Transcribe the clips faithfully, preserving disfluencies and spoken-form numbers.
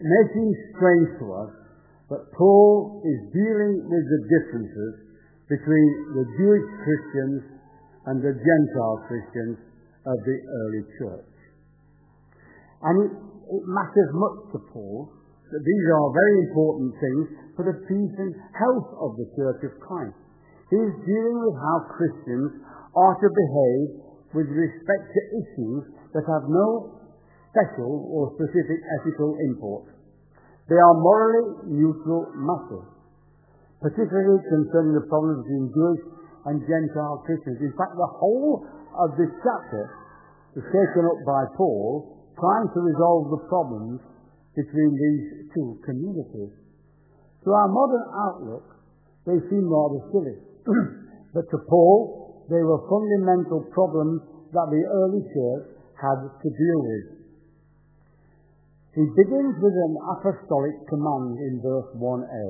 may seem strange to us, but Paul is dealing with the differences between the Jewish Christians and the Gentile Christians of the early church. And it, it matters much to Paul that these are very important things for the peace and health of the Church of Christ. He is dealing with how Christians are to behave with respect to issues that have no special or specific ethical import. They are morally neutral matters, particularly concerning the problems between Jewish and Gentile Christians. In fact, the whole of this chapter is taken up by Paul trying to resolve the problems between these two communities. To our modern outlook, they seem rather silly. But to Paul, they were fundamental problems that the early church had to deal with. He begins with an apostolic command in verse one a.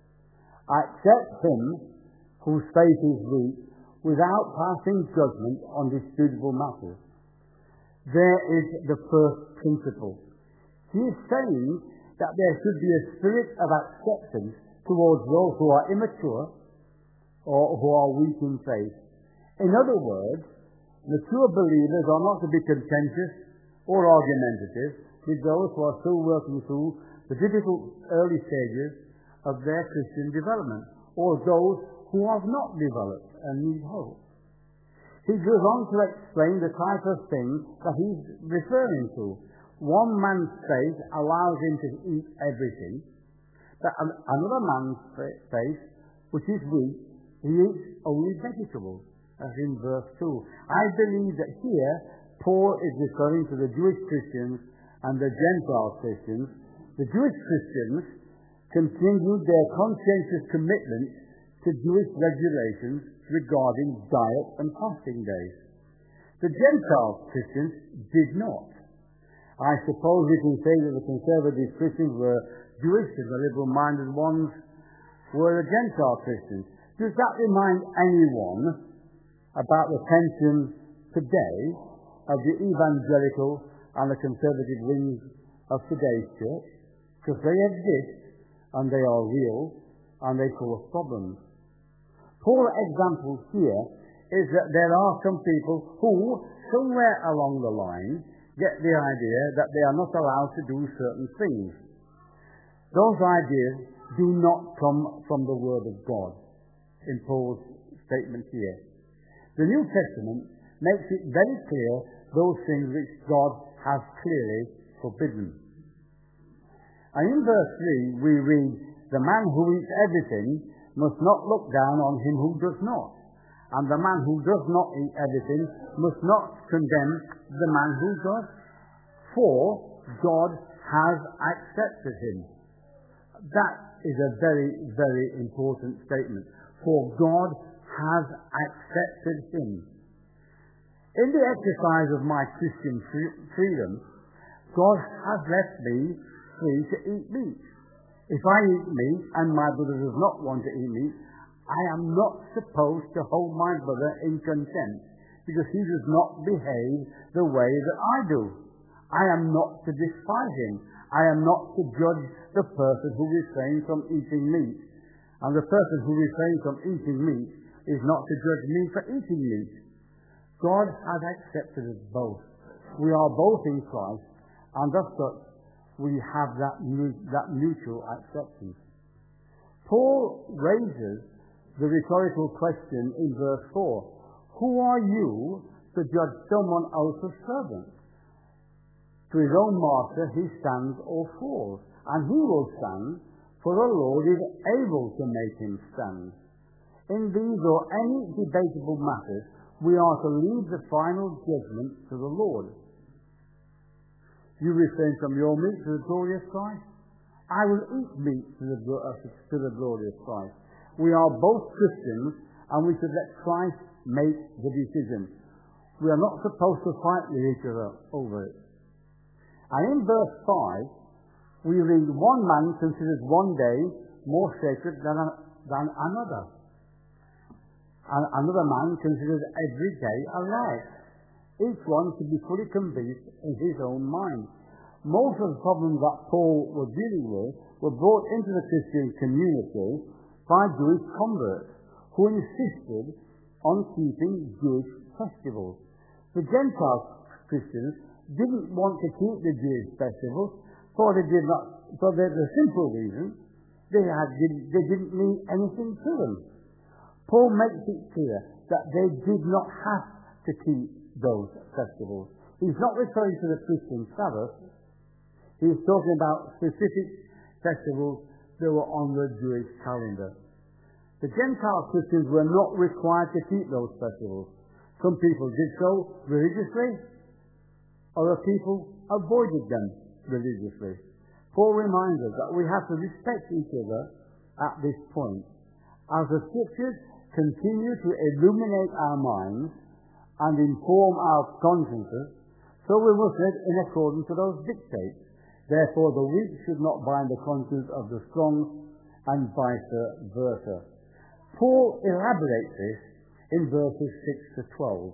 Accept him whose faith is weak without passing judgment on disputable matters. There is the first principle. He is saying that there should be a spirit of acceptance towards those who are immature or who are weak in faith. In other words, mature believers are not to be contentious or argumentative with those who are still working through the difficult early stages of their Christian development, or those who have not developed and need hope. He goes on to explain the type of thing that he's referring to. One man's faith allows him to eat everything, but another man's faith, which is weak, he eats only vegetables, as in verse two. I believe that here Paul is referring to the Jewish Christians and the Gentile Christians. The Jewish Christians continued their conscientious commitment to Jewish regulations regarding diet and fasting days. The Gentile Christians did not. I suppose we can say that the conservative Christians were Jewish and the liberal-minded ones were the Gentile Christians. Does that remind anyone about the tension today of the evangelical and the conservative wings of today's church? Because they exist, and they are real, and they cause problems. Paul's example here is that there are some people who, somewhere along the line, get the idea that they are not allowed to do certain things. Those ideas do not come from the Word of God, in Paul's statement here. The New Testament makes it very clear those things which God has clearly forbidden. And in verse three we read, the man who eats everything must not look down on him who does not, and the man who does not eat everything must not condemn the man who does, for God has accepted him. That is a very, very important statement. For God has accepted him. In the exercise of my Christian freedom, God has left me free to eat meat. If I eat meat and my brother does not want to eat meat, I am not supposed to hold my brother in contempt because he does not behave the way that I do. I am not to despise him. I am not to judge the person who refrains from eating meat. And the person who refrains from eating meat is not to judge me for eating meat. God has accepted us both. We are both in Christ, and as such, we have that, that mutual acceptance. Paul raises the rhetorical question in verse four. Who are you to judge someone else's servant? To his own master he stands or falls, and he will stand, for the Lord is able to make him stand. In these or any debatable matters, we are to leave the final judgment to the Lord. You refrain from your meat to the glorious Christ? I will eat meat to the, to the glorious Christ. We are both Christians, and we should let Christ make the decision. We are not supposed to fight with each other over it. And in verse five, we read, one man considers one day more sacred than, a, than another. And another man considers every day alike. Each one should be fully convinced in his own mind. most of the problems that Paul was dealing with were brought into the Christian community by Jewish converts who insisted on keeping Jewish festivals. The Gentile Christians didn't want to keep the Jewish festivals, for they did not, for the, the simple reason they had they didn't mean anything to them. Paul makes it clear that they did not have to keep those festivals. He's not referring to the Christian Sabbath. He's talking about specific festivals that were on the Jewish calendar. The Gentile Christians were not required to keep those festivals. Some people did so religiously, other people avoided them religiously. Paul reminds us that we have to respect each other at this point. As the Scriptures continue to illuminate our minds and inform our consciences, so we must live in accordance to those dictates. Therefore, the weak should not bind the conscience of the strong, and vice versa. Paul elaborates this in verses six to twelve.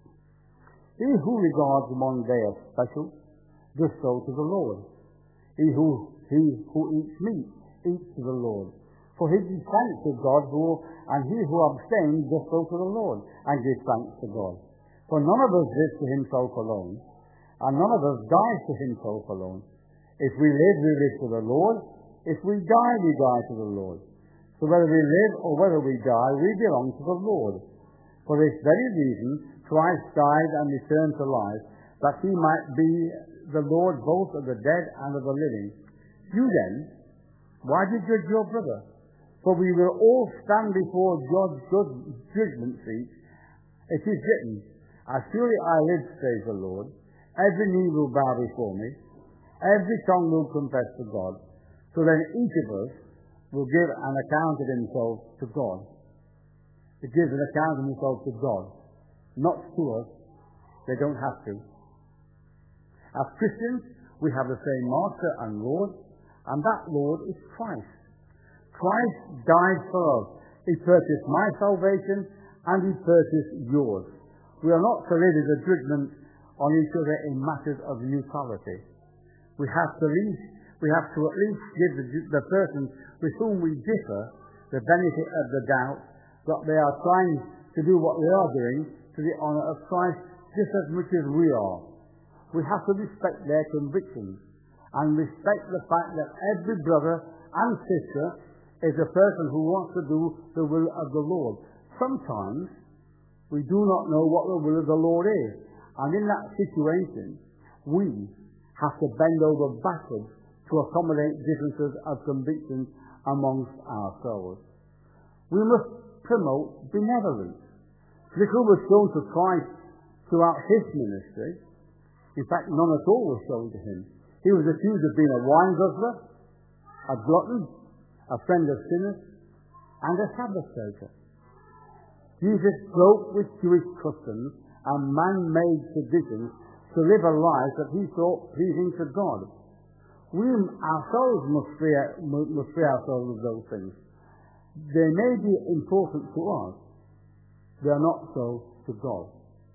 He who regards one day as special, does so to the Lord. He who, he who eats meat, eats to the Lord. For he gives thanks to God, who, and he who abstains does so to the Lord, and gives thanks to God. For none of us lives to himself alone, and none of us dies to himself alone. If we live, we live to the Lord. If we die, we die to the Lord. So whether we live or whether we die, we belong to the Lord. For this very reason, Christ died and returned to life, that he might be the Lord both of the dead and of the living. You then, why do you judge your brother? For we will all stand before God's judgment seat. It is written, as surely I live, says the Lord, every knee will bow before me, every tongue will confess to God. So then each of us will give an account of himself to God. It gives an account of himself to God, not to us. They don't have to. As Christians, we have the same Master and Lord, and that Lord is Christ. Christ died for us. He purchased my salvation, and he purchased yours. We are not to live as a judgment on each other in matters of neutrality. We have to least, we have to at least give the, the person with whom we differ the benefit of the doubt that they are trying to do what they are doing to the honour of Christ just as much as we are. We have to respect their convictions and respect the fact that every brother and sister is a person who wants to do the will of the Lord. Sometimes we do not know what the will of the Lord is, and in that situation we have to bend over backwards to accommodate differences of convictions amongst ourselves. We must promote benevolence. Little was shown to Christ throughout his ministry. In fact, none at all was shown to him. He was accused of being a wine guzzler, a glutton, a friend of sinners, and a Sabbath breaker. Jesus broke with Jewish customs and man-made traditions to live a life that he thought pleasing to God. We ourselves must free, must free ourselves of those things. They may be important to us, they are not so to God.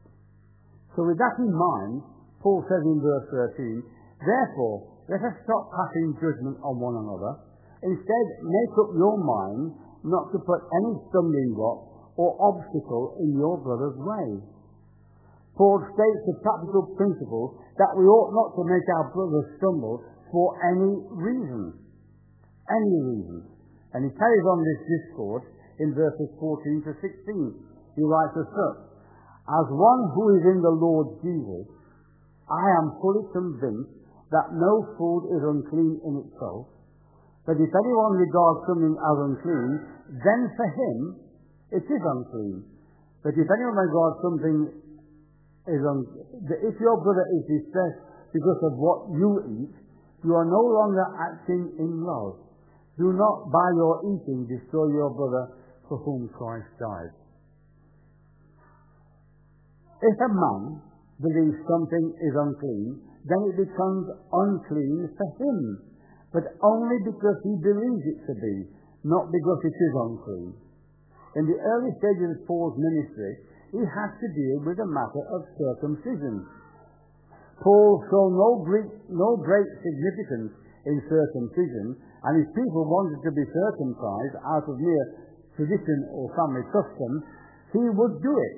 So with that in mind, Paul says in verse thirteen, therefore, let us stop passing judgment on one another. Instead, make up your mind not to put any stumbling block or obstacle in your brother's way. Paul states the practical principle that we ought not to make our brothers stumble for any reason. Any reason. And he carries on this discourse in verses fourteen to sixteen. He writes as such, as one who is in the Lord Jesus, I am fully convinced that no food is unclean in itself, but if anyone regards something as unclean, then for him it is unclean. But if anyone regards something is unclean, if your brother is distressed because of what you eat, you are no longer acting in love. Do not by your eating destroy your brother for whom Christ died. If a man believes something is unclean, then it becomes unclean for him, but only because he believes it to be, not because it is unclean. In the early stages of Paul's ministry, he had to deal with the matter of circumcision. Paul saw no great, no great significance in circumcision, and if people wanted to be circumcised out of mere tradition or family custom, he would do it.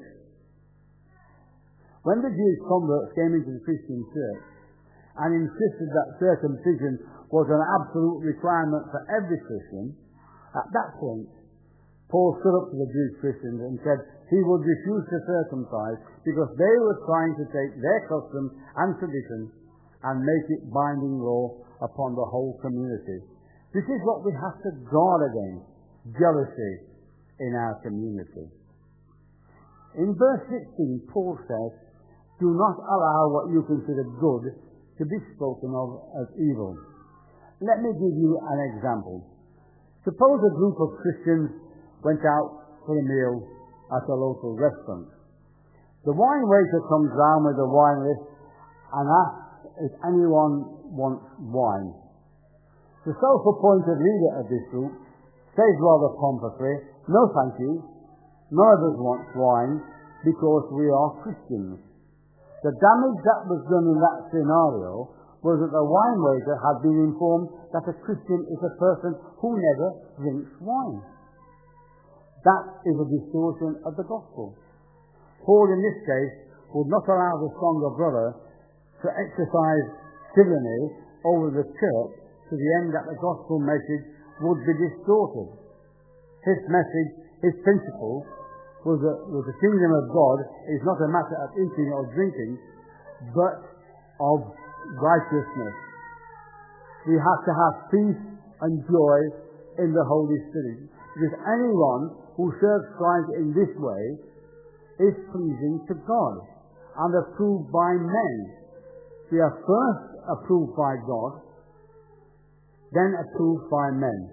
When the Jewish converts came into the Christian church and insisted that circumcision was an absolute requirement for every Christian, at that point, Paul stood up to the Jewish Christians and said he would refuse to circumcise because they were trying to take their custom and tradition and make it binding law upon the whole community. This is what we have to guard against, jealousy in our community. In verse sixteen, Paul says, "Do not allow what you consider good to be spoken of as evil." Let me give you an example. Suppose a group of Christians went out for a meal at a local restaurant. The wine waiter comes round with a wine list and asks if anyone wants wine. The self-appointed leader of this group says rather pompously, "No, thank you. None of us wants wine because we are Christians." The damage that was done in that scenario was that the wine waiter had been informed that a Christian is a person who never drinks wine. That is a distortion of the gospel. Paul, in this case, would not allow the stronger brother to exercise tyranny over the church to the end that the gospel message would be distorted. His message, his principle, was that was the kingdom of God is not a matter of eating or drinking, but of righteousness. We have to have peace and joy in the Holy Spirit. Because anyone who serves Christ in this way is pleasing to God and approved by men. We are first approved by God, then approved by men.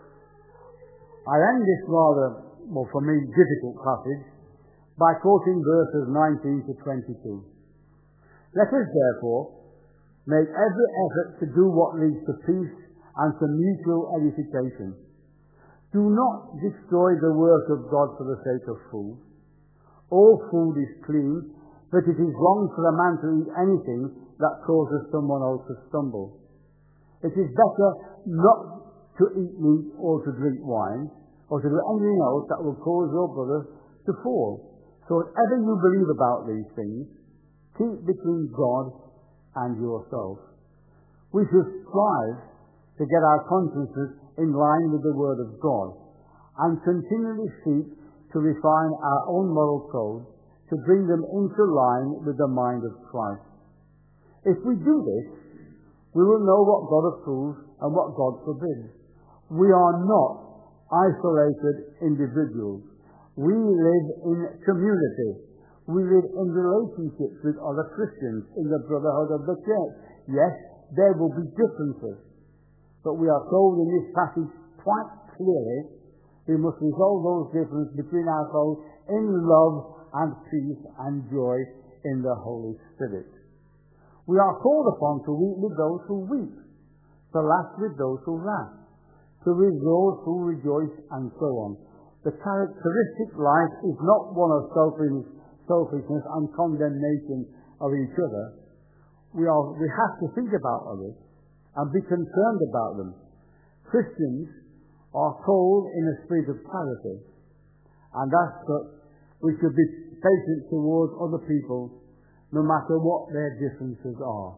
I end this rather, well, for me, difficult passage by quoting verses nineteen to twenty-two. "Let us, therefore, make every effort to do what leads to peace and to mutual edification. Do not destroy the work of God for the sake of food. All food is clean, but it is wrong for a man to eat anything that causes someone else to stumble. It is better not to eat meat or to drink wine, or to do anything else that will cause your brother to fall. So whatever you believe about these things, keep between God and yourself." We should strive to get our consciences in line with the Word of God and continually seek to refine our own moral code to bring them into line with the mind of Christ. If we do this, we will know what God approves and what God forbids. We are not isolated individuals. We live in community. We live in relationships with other Christians in the brotherhood of the church. Yes, there will be differences, but we are told in this passage quite clearly we must resolve those differences between ourselves in love and peace and joy in the Holy Spirit. We are called upon to weep with those who weep, to laugh with those who laugh, to rejoice who rejoice, and so on. The characteristic life is not one of selfishness, selfishness and condemnation of each other. We are we have to think about others and be concerned about them. Christians are called in a spirit of charity, and as such we should be patient towards other people no matter what their differences are.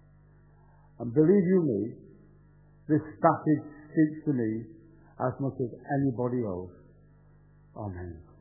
And believe you me, this passage speaks to me as much as anybody else. Amen.